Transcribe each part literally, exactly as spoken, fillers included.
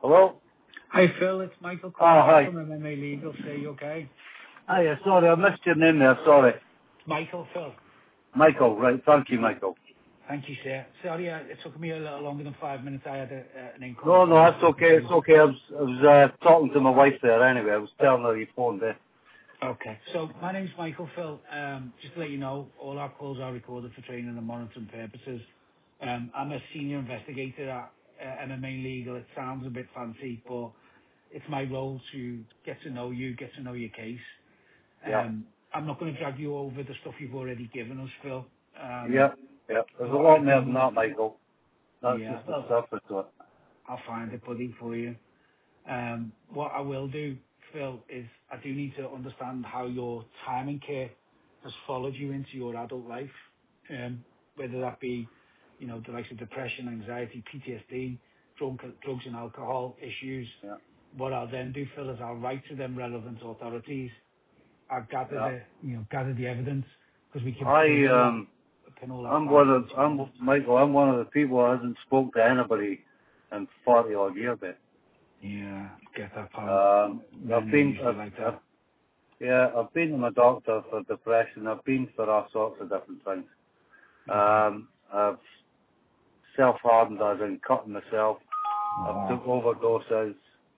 Hello? Hi Phil, it's Michael Oh, hi. from M M A Legal. Say you okay? Hi, yeah, sorry, I missed your name there, sorry. Michael, Phil. Michael, right, thank you, Michael. Thank you, sir. Sorry, uh, it took me a little longer than five minutes. I had a, uh, an incoming No, no, call. that's okay, it's okay. I was, I was uh, talking to my wife there anyway. I was telling her you phoned there. Okay. So my name's Michael, Phil. Um, just to let you know, all our calls are recorded for training and monitoring purposes. Um, I'm a senior investigator at uh, M M A Legal. It sounds a bit fancy, but it's my role to get to know you, get to know your case. Yeah, Um, I'm not going to drag you over the stuff you've already given us, Phil. Um, yeah, yeah. There's a what I lot more than do, that, Michael. That's yeah, just the well, surface to it. I'll find it, buddy, for you. Um, what I will do, Phil, is I do need to understand how your time and care has followed you into your adult life, um, whether that be, you know, the likes of depression, anxiety, P T S D, drunk, drugs and alcohol issues. Yeah, What I'll then do, Phil, is I'll write to them relevant authorities. I'll gather yeah. the, you know, gather the evidence because we can I, pin all that, um, pin all that I'm back one of, into your I'm, life. Michael, I'm one of the people who hasn't spoke to anybody in forty odd years, mate. Yeah, get that, pal. Um, I've Men are been, usually I've, like I've, that. yeah, I've been to my doctor for depression. I've been for all sorts of different things. Okay. Um, I've self-harmed as in cutting myself. I've Oh, took overdoses.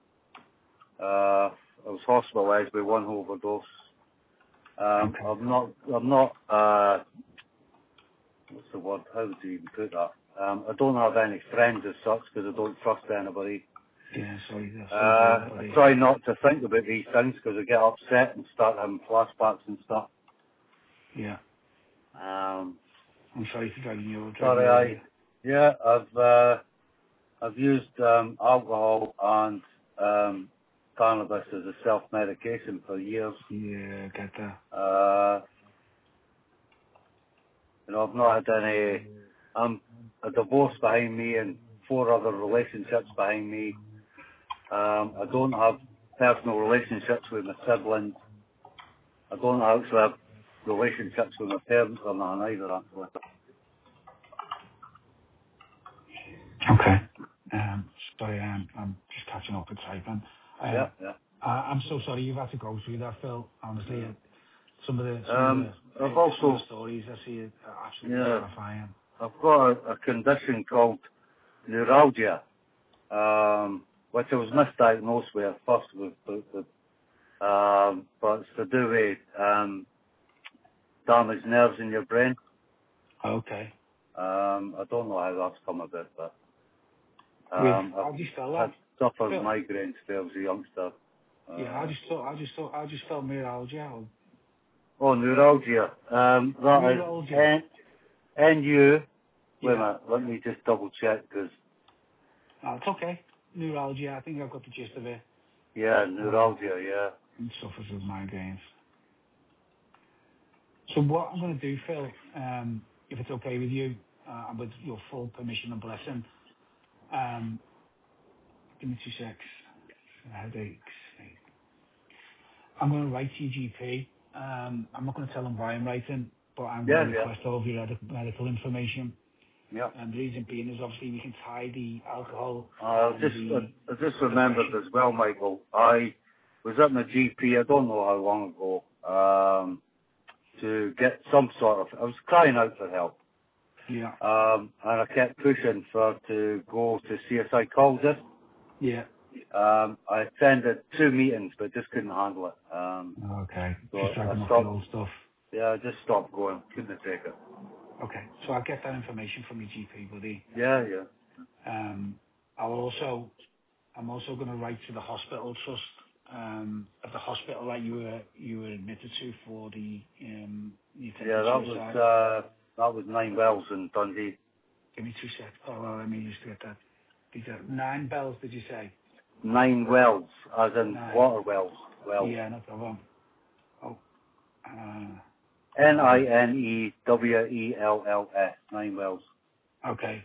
Uh, I was hospitalised with one overdose. Um, okay. I'm not, I'm not, uh, what's the word, how would you even put that? Um, I don't have any friends as such because I don't trust anybody. Yeah, sorry, Uh, sorry to hear that, I buddy. try not to think about these things because I get upset and start having flashbacks and stuff. Yeah, Um, I'm sorry to drag you, drag sorry, you over I, there. yeah, I've, uh, I've used um, alcohol and um, cannabis as a self-medication for years. Yeah, I get that. Uh, you know, I've not had any. I'm a divorce behind me and four other relationships behind me. Um, I don't have personal relationships with my siblings. I don't actually have relationships with my parents or nothing either, actually. Okay. Um, sorry, I'm, I'm just catching up with typing. Yeah, Uh, yeah. I, I'm so sorry you've had to go through that, Phil. Honestly, yeah. it, some of the, some of Um, the, I've uh, some of the also, stories I see are absolutely yeah, terrifying. I've got a, a condition called neuralgia. um, which I was misdiagnosed with at first with, with, with um, but it's to do with um, damaged nerves in your brain. Okay. Um, I don't know how that's come about, but With, um, how do you spell I've that? had suffered Phil? migraines since I was a youngster. Yeah, I Uh, just thought, I just thought, I just felt neuralgia. Or oh, neuralgia. Um, that is neuralgia. N, N-U, wait a Yeah. minute, let me just double check, because, No, it's okay. Neuralgia, I think I've got the gist of it. yeah, Um, neuralgia, yeah. and suffers with migraines. So what I'm going to do, Phil, um, if it's okay with you, uh, and with your full permission and blessing, um, give me two secs. Headaches. I'm going to write to your G P. Um, I'm not going to tell them why I'm writing, but I'm going to Yeah, yeah, request all of your edi- medical information. yeah. And the reason being is obviously we can tie the alcohol I and just, I, the I just remembered depression. as well, Michael. I was at my G P. I don't know how long ago, um, to get some sort of. I was crying out for help, Yeah. um, and I kept pushing for to go to see a psychologist. Yeah. Um, I attended two meetings, but just couldn't handle it. Um, Okay. so Just I dragging off the stopped. old stuff. Yeah, I just stopped going. Couldn't take it. Okay. So I'll get that information from your G P, buddy. Yeah, yeah. Um, I'll also, I'm also going to write to the hospital trust um, of the hospital that you were you were admitted to for the um, the Yeah, attempted that was suicide. uh, that was Nine Wells in Dundee. Give me two seconds. Oh, well, let me just get that. These are nine bells, did you say? Nine Wells, as in Nine. water wells. Wells. Yeah, no problem. Oh, uh, N I nine. N E W E L L S, Nine Wells. Okay.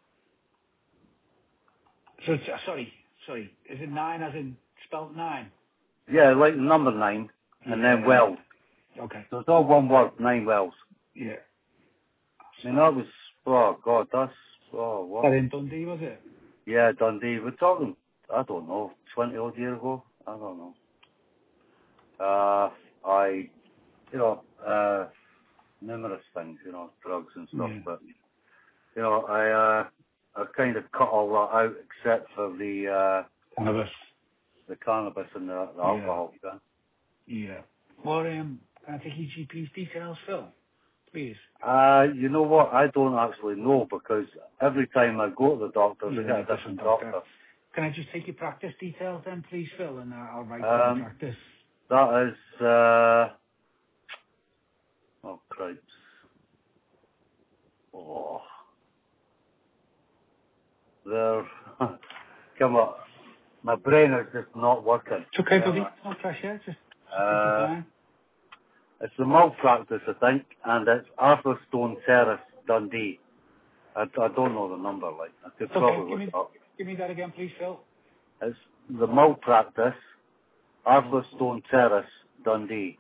So, it's- uh, sorry, sorry. Is it nine as in spelt nine? Yeah, like the number nine, and then Yeah, Wells. yeah. Okay. So it's all one word, Nine Wells. Yeah. I mean, So, that was, oh God, that's, oh, that what? in Dundee, was it? Yeah, Dundee. We're talking I don't know, twenty odd years ago. I don't know. Uh, I, you know, uh, numerous things, you know, drugs and stuff, Yeah. but, you know, I, uh, I've kind of cut all that out except for the, uh, Cannabis. the cannabis and the, the Yeah. alcohol. Yeah. Yeah. Well, um, can I take your G P's details, Phil? Please. Uh, you know what? I don't actually know because every time I go to the doctor, Yeah, I get a different different doctor. doctor. Can I just take your practice details then, please, Phil, and uh, I'll write down Um, practice. that is, uh, oh, cripes. Oh, there, come on. My brain is just not working. It's okay, buddy. Yeah. No pressure. Just, just take your Uh, time. it's the malpractice, I think, and it's Arthurstone Terrace, Dundee. I, I don't know the number, like, I could It's probably okay. Give look me, it up. give me that again, please, Phil. It's the malpractice, Arthurstone Terrace, Dundee.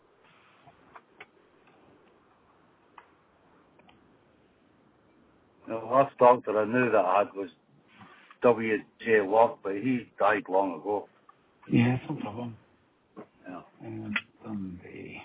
The last doctor I knew that I had was W J Watt, but he died long ago. Yeah, no problem. Yeah. Um, Dundee.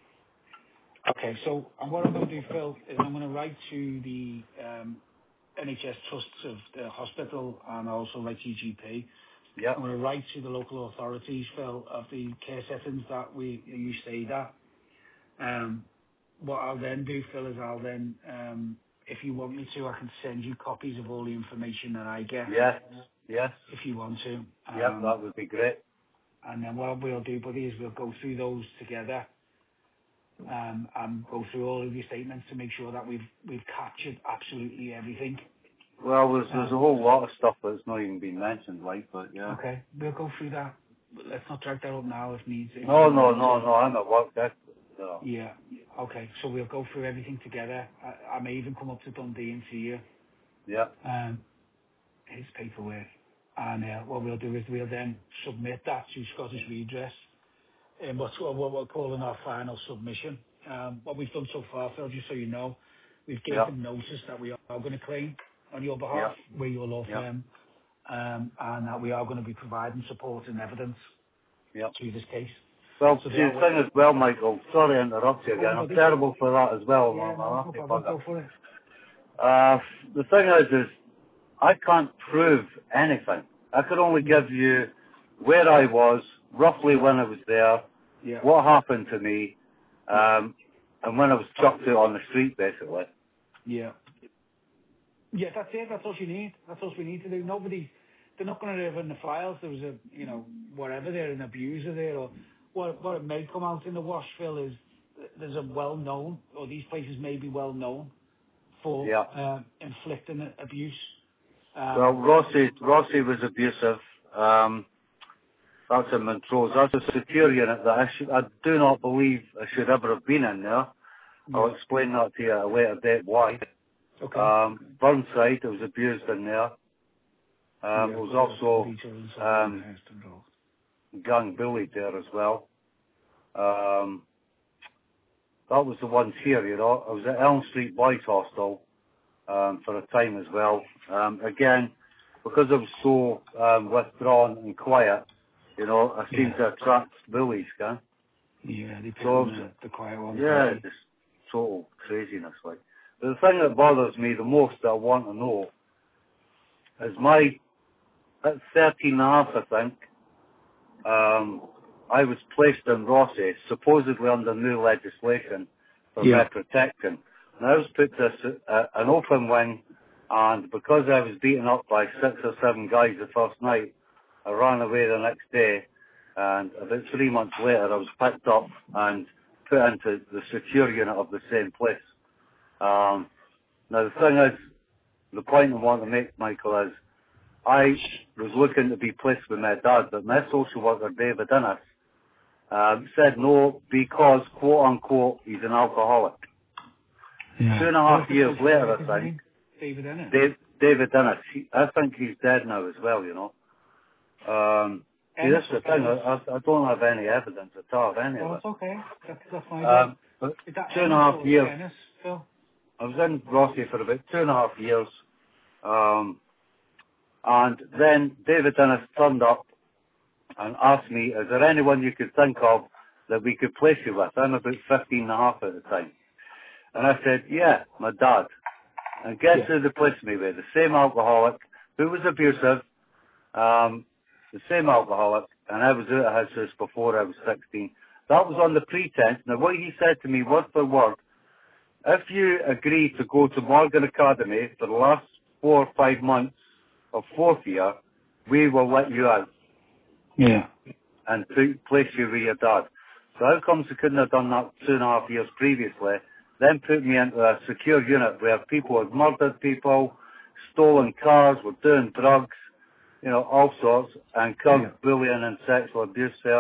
Okay, so and what I'm going to do, Phil, is I'm going to write to the um, N H S trusts of the hospital and also write to G P. Yep. I'm going to write to the local authorities, Phil, of the care settings that we you stayed at. Um, what I'll then do, Phil, is I'll then, um, if you want me to, I can send you copies of all the information that I get, Yes. Yes. if you want to. Yep. Um, That would be great. and then what we'll do, buddy, is we'll go through those together um, and go through all of your statements to make sure that we've we've captured absolutely everything. Well, there's there's a Um, whole lot of stuff that's not even been mentioned, like, but yeah. okay, we'll go through that. Let's not drag that up now if needs. If you No, don't no, need no, to. no. I'm at work. That's so. Yeah. Okay. So we'll go through everything together. I, I may even come up to Dundee and see you. Yep. Um, his paperwork. And uh, what we'll do is we'll then submit that to Scottish Redress in what's what we're calling our final submission. Um, what we've done so far, Phil, just so you know, we've given Yep. them notice that we are going to claim on your behalf, Yep. we're your law Yep. firm, um, and that we are going to be providing support and evidence Yep. to this case. Well, So see, they are. the thing as well, Michael. Sorry to interrupt you Go again. on, I'm buddy. terrible for that as well. Yeah, I'm no, a no happy problem. bugger. Go for it. Uh, the thing is, is I can't prove anything. I could only give you where I was, roughly when I was there, Yeah. what happened to me, Yeah. um, and when I was chucked out on the street, basically. Yeah. Yeah, that's it. That's all you need. That's all we need to do. Nobody, they're not going to have in the files there was a, you know, whatever there, an abuser there, or what, what it may come out in the wash, Phil, is there's a well-known, or these places may be well-known for Yeah. uh, inflicting abuse. Well, Um, Rossi, Rossi was abusive. Um, that's in Montrose. That's a secure unit that I, should, I do not believe I should ever have been in there. I'll yeah. explain that to you at a later date why. Okay. Um, Burnside, I was abused in there. Um, Yeah, I was because there's some also details on um, the house involved. gang bullied there as well. Um, that was the ones here, you know. I was at Elm Street Boys Hostel um, for a time as well. Um, again, because I was so um, withdrawn and quiet, you know, I seemed Yeah. to attract bullies, can? Yeah, they pick So, I on was, the, the quiet ones, don't yeah, they? just total craziness, like. But the thing that bothers me the most that I want to know is my, at thirteen and a half, I think, um, I was placed in Rossi, supposedly under new legislation for Yeah. protection. And I was put to a, a, an open wing, and because I was beaten up by six or seven guys the first night, I ran away the next day, and about three months later I was picked up and put into the secure unit of the same place. Um, now the thing is, the point I want to make, Michael, is I was looking to be placed with my dad, but my social worker, David Innes, um, said no because, quote unquote, he's an alcoholic. Yeah. Two and a What's half the years social later, worker's I think, name? David Ennis. Dave, David Innes, he, I think he's dead now as well, you know. Um, see, Ennis that's or the thing, Ennis? I, I, I don't have any evidence at all of any of Oh, it. it's okay. That's, that's fine. Well, Um, but is that two and a Ennis half or is it years, Ennis, Phil? I was in Rossi for about two and a half years. Um, And then David Dennis turned up and asked me, is there anyone you could think of that we could place you with? I'm about fifteen and a half at the time. And I said, yeah, my dad. And guess Yeah. who they placed me with? The same alcoholic who was abusive, um, the same alcoholic, and I was out of his house before I was sixteen. That was on the pretense. Now what he said to me word for word, if you agree to go to Morgan Academy for the last four or five months of fourth year, we will let you out. Yeah. And put, place you with your dad. So how comes they couldn't have done that two and a half years previously, then put me into a secure unit where people had murdered people, stolen cars, were doing drugs, you know, all sorts, and caused Yeah. bullying and sexual abuse there.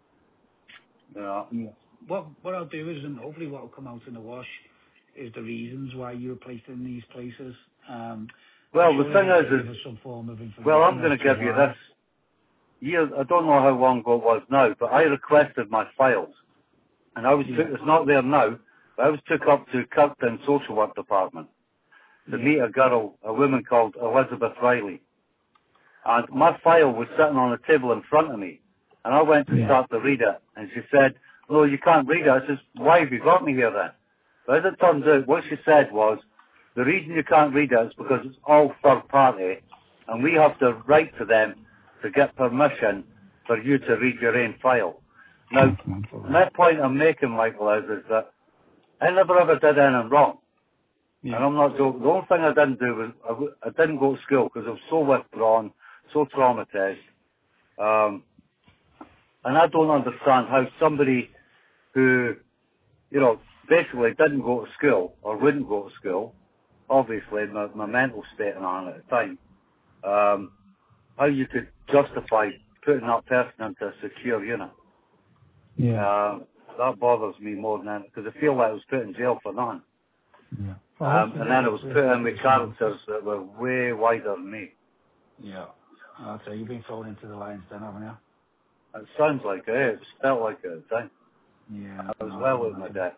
You know. Yeah. What what I'll do is, and hopefully what will come out in the wash, is the reasons why you were placed in these places. Um, Well, I'm the sure thing you'll is, give is, us some form of information. well, I'm as going to to give you why. this. Years, I don't know how long ago it was now, but I requested my files. And I was Yeah. took, it's not there now, but I was took up to Kirkton Social Work Department to Yeah. meet a girl, a woman called Elizabeth Riley. And my file was sitting on the table in front of me. And I went to Yeah. start to read it. And she said, no, you can't read it. I says, why have you got me here then? But as it turns out, what she said was, the reason you can't read it is because it's all third party. And we have to write to them to get permission for you to read your own file. Now, my point I'm making, Michael, is, is that I never ever did anything wrong. Yeah. And I'm not joking. The only thing I didn't do was, I, w- I didn't go to school because I was so withdrawn, so traumatized. Um, and I don't understand how somebody who, you know, basically didn't go to school or wouldn't go to school, obviously my, my mental state and on at the time, um, how you could justify putting that person into a secure unit. Yeah. Um, that bothers me more than anything because I feel like I was put in jail for nothing. Yeah. Um, and then I was put in with characters that were way wider than me. Yeah. I'll tell you, you've been thrown into the lion's den, haven't you? It sounds like it. It felt like it at the time. Yeah. I was No, I well can with my imagine. dad.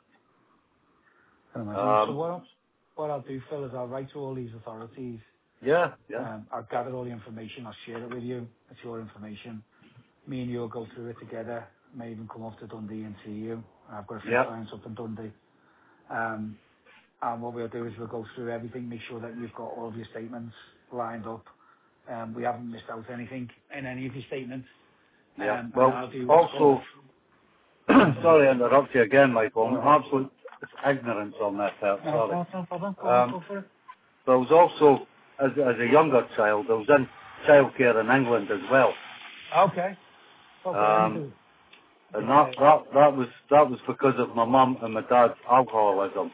Can imagine. So Um, what I'll, what I'll do, Phil, is I'll write to all these authorities. yeah, yeah, Um, I'll gather all the information. I'll share it with you. It's your information. Me and you will go through it together. May even come off to Dundee and see you. I've got a few yeah, clients up in Dundee. Um, and what we'll do is we'll go through everything, make sure that you've got all of your statements lined up. Um, we haven't missed out anything in any of your statements. yeah. Um, and Well, I'll do what's called also, a... sorry to interrupt you again, Michael. I'm absolute ignorance on that part. No, Sorry. no, no problem. Go on, Um, go for it. but I was also, as, as a younger child, I was in childcare in England as well. Okay. Okay, I need Um, to and get that, a... that, that was, that was because of my mum and my dad's alcoholism.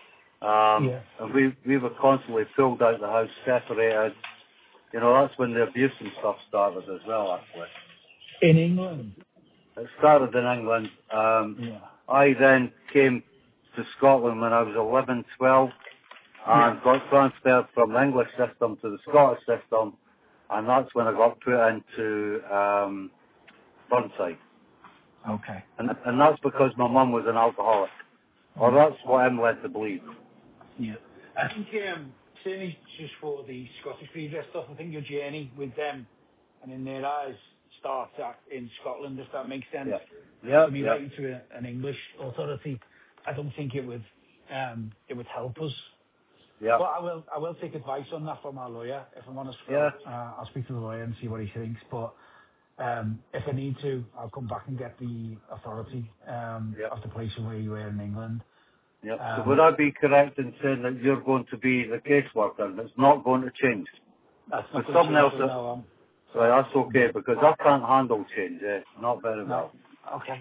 Um, Yeah. and we, we were constantly pulled out of the house, separated. You know, that's when the abuse and stuff started as well, actually. In England? It started in England. Um, Yeah. I then came to Scotland when I was eleven, twelve, Yeah. and got transferred from the English system to the Scottish system, and that's when I got put into um, Burnside. Okay. And, and that's because my mum was an alcoholic. Or Yeah. that's what I'm led to believe. Yeah. I think, um, certainly just for the Scottish Redress stuff, I think your journey with them and in their eyes starts at, in Scotland, if that makes sense. Yeah. Yeah, For me, yeah, writing to a, an English authority, I don't think it would, um, it would help us. yeah, But I will, I will take advice on that from our lawyer. If I'm honest, yeah, Phil, uh, I'll speak to the lawyer and see what he thinks. But um, if I need to, I'll come back and get the authority um, yeah, of the place where you were in England. yeah. So would Um, I be correct in saying that you're going to be the caseworker and it's not going to change? that's not Because going to someone change, else, Phil. that, No, um, right, that's okay, because I can't handle change, eh? Not very no. well. Okay.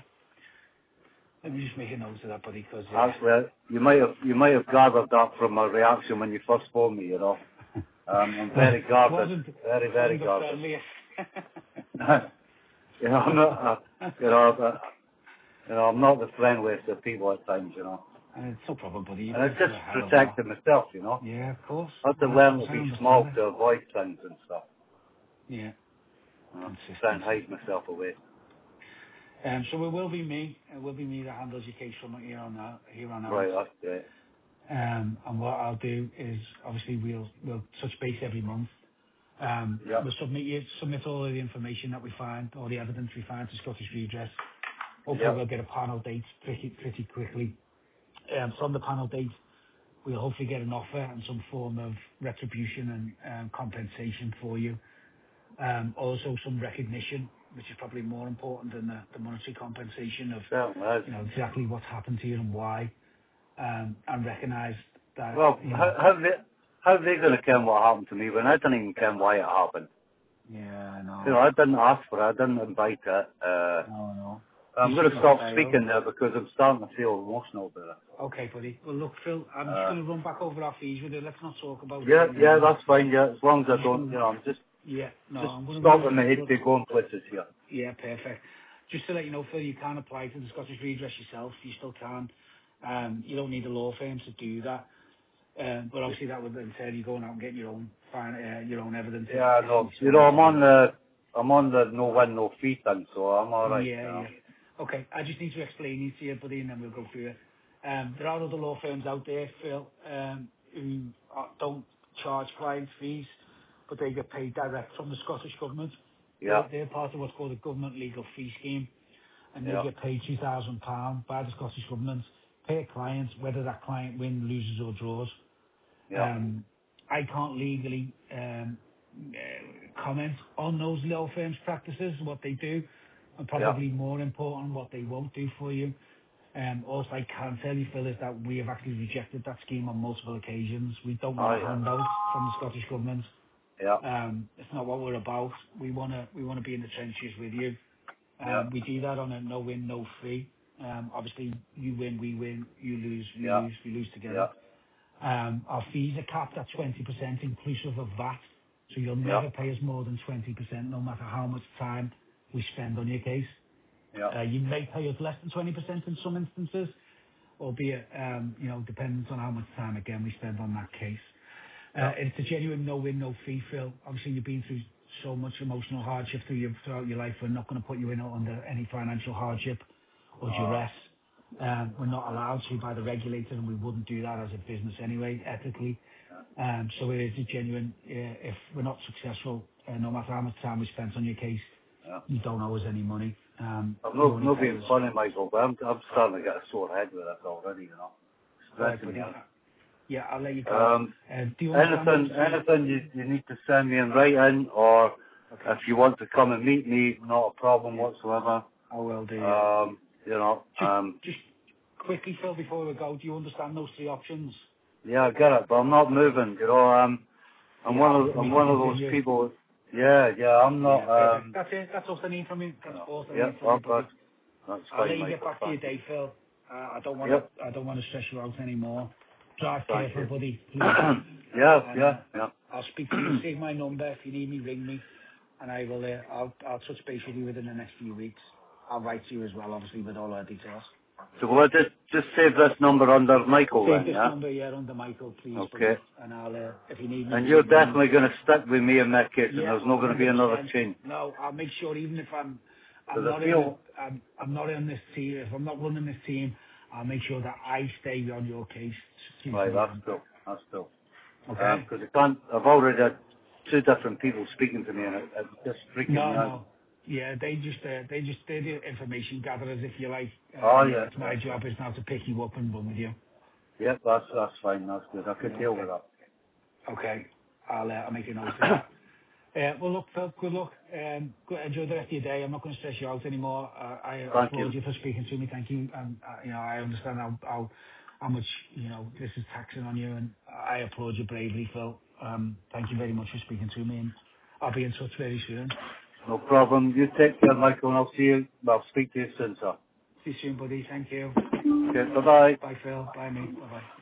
Let me just make a note of that, buddy, because uh, Actually, I- you might have, you might have gathered that from my reaction when you first phoned me, you know. Um, I'm well, very guarded, wasn't very, very wasn't the guarded. friendliest. you know, I'm not, uh, you know, uh, you know, I'm not the friendliest of people at times, you know. Uh, it's no problem, buddy. You've And been it's through just a hell of a lot. protecting myself, you know. Yeah, of course. I had to Yeah, of learn course. to I be understand small it. to avoid things and stuff. Yeah, You know, try and consistency. hide myself away. Um, so it will be me. It will be me that handles your case from here on out. Here on out. Right, that's great. Um, and what I'll do is, obviously, we'll we'll touch base every month. Um, Yeah. we'll submit you, submit all of the information that we find, all the evidence we find to Scottish Redress. Hopefully Yeah. we'll get a panel date pretty, pretty quickly. Um, from the panel date, we'll hopefully get an offer and some form of retribution and um, compensation for you. Um, also some recognition, which is probably more important than the, the monetary compensation of, Certainly is. you know, exactly what's happened to you and why, um, and recognise that, Well, you how, know. how they how they going to ken what happened to me when I didn't even ken why it happened? Yeah, I You know. know, I didn't ask for it. I didn't invite it. Uh, No, no. I'm You going to shouldn't stop have failed. speaking there because I'm starting to feel emotional about it. Okay, buddy. Well, look, Phil, I'm just Uh, going to run back over our fees with you. Let's not talk about it yeah, at the yeah, moment. that's fine. Yeah, as long as I'm I just don't, going you to, know, I'm just yeah, no, just I'm going to stopping my move. head Look, to going places here. yeah, perfect. Just to let you know, Phil, you can apply to the Scottish Redress yourself. You still can. Um, you don't need a law firm to do that. Um, but obviously that would entail you going out and getting your own fine, uh, your own evidence. If, Yeah, if no, you you so know, wish I'm to on do. the I'm on the no win no fee thing, so I'm all right. You Yeah, know. yeah. Okay, I just need to explain it to you, buddy, and then we'll go through it. Um, there are other law firms out there, Phil, um, who are, don't charge client fees, but they get paid direct from the Scottish Government. Yeah, They're, they're part of what's called a government legal fee scheme, and they yeah, get paid two thousand pounds by the Scottish Government per client, whether that client wins, loses or draws. yeah. Um, I can't legally um, uh, comment on those law firms' practices, what they do, and Yeah. probably more important, what they won't do for you. Um, also, I can tell you, Phil, is that we have actually rejected that scheme on multiple occasions. We don't want Oh a yeah. handout from the Scottish Government. Yeah. Um, it's not what we're about. We want to we want to be in the trenches with you. Yeah. Um, we do that on a no win, no fee. Um, obviously, you win, we win. You lose, we Yeah. lose. We lose Yeah. together. Um, Our fees are capped at twenty percent inclusive of V A T, so you'll Yeah. never pay us more than twenty percent, no matter how much time we spend on your case. Yeah. Uh, You may pay us less than twenty percent in some instances, albeit, um, you know, depends on how much time, again, we spend on that case. Yeah. Uh, It's a genuine no-win, no-fee, Phil. Obviously, you've been through so much emotional hardship through your, throughout your life. We're not gonna put you in under any financial hardship or Uh, duress. Um, We're not allowed to by the regulator, and we wouldn't do that as a business anyway, ethically. Um, So it is a genuine, uh, if we're not successful, uh, no matter how much time we spent on your case, yeah. you don't owe us any money. Um, I'm You not, only not pay being us. funny, Michael, but I'm, I'm starting to get a sore head with this already, you know. All right, Stressing me buddy. out. Yeah, I'll let you go. Um, Uh, Do you understand, anything, obviously? anything you, you need to send me in writing, or Okay. if you want to come and meet me, not a problem Yeah, whatsoever. I will do, yeah. Um, you know, Just um, just quickly, Phil, before we go, do you understand those three options? yeah, I get it, but I'm not moving, you know, um, I'm You're one happy of, for me I'm to one of those continue? people, yeah, yeah, I'm not, Yeah, perfect. um, That's it. That's all I need from you. you That's know, all I yeah, need from well, you, that's, buddy. that's I'll let fine, you get Michael, back to your thank you. day, Phil. Uh, I don't wanna Yep, I don't wanna stress you out anymore. Drive thank careful, you. buddy, please. yeah, And yeah, uh, yeah. I'll speak to you. Save my number. If you need me, ring me, and I will. Uh, I'll I'll touch base with you within the next few weeks. I'll write to you as well, obviously, with all our details. So will I just, just save this number under Michael Save then, this yeah? number here under Michael, please, Okay. buddy. And I'll, uh, if you need me, And you're please ring me. definitely going to stick with me in that case, and Yeah, there's not going to be another one hundred percent. change. No, I'll make sure even if I'm, I'm Because not I in the, feel, I'm, I'm not in this team, if I'm not running this team, I'll make sure that I stay on your case to, to right, the that's end. cool, that's cool. Okay? Because I can't, I've already had two different people speaking to me, and it, it's just freaking me No, out. no. Yeah, they just, uh, they just, they're the information gatherers, if you like. Oh Um, yeah, it's yeah, my yeah. job is now to pick you up and run with you. Yep, that's, that's fine, that's good. I could Yeah, deal with okay. that. Okay. I'll, uh, I'll make a note of that. Uh, Well, look, Phil, good luck. Um, go- Enjoy the rest of your day. I'm not gonna stress you out anymore. Uh, I Thank applaud you. you for speaking to me. Thank you. Um, uh, You know, I understand how how how much, you know, this is taxing on you, and I applaud you bravely, Phil. Um, Thank you very much for speaking to me, and I'll be in touch very soon. No problem. You take care, Michael, and I'll see you, well, speak to you soon, sir. See you soon, buddy. Thank you. Okay, bye-bye. Bye, Phil. Bye, mate. Bye-bye.